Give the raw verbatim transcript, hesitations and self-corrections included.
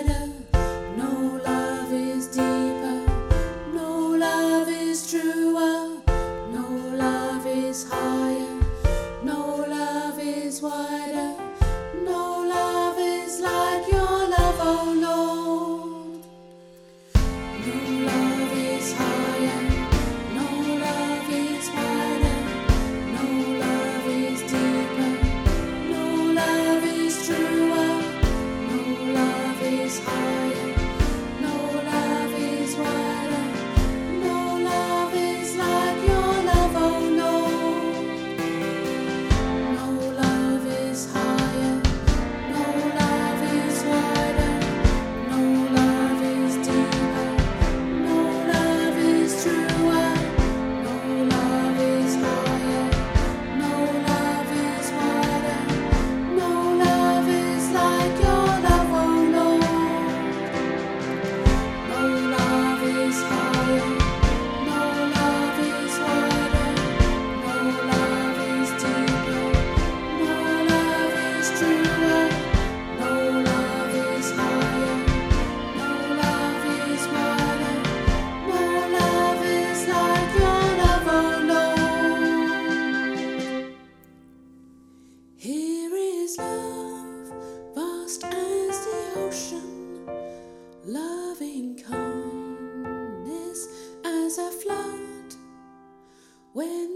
wider, no love is deeper, no love is truer, no love is higher, no love is wider, no love is like your love, oh Lord. No love is higher, no love is wider, no love is deeper, no love is truer, no love is higher, no love is wider, no love is like your love, oh Lord. No love is higher, no love is wider, no love is deeper, no love is truer, no love is higher, no love is wider, no love is like your love, oh Lord. No love is higher, no love is wider, no love is deeper, no love is truer, no love is higher, no love is wider, no love is like your love, oh Lord. Here is love, vast as the ocean, loving kindness as a flood. When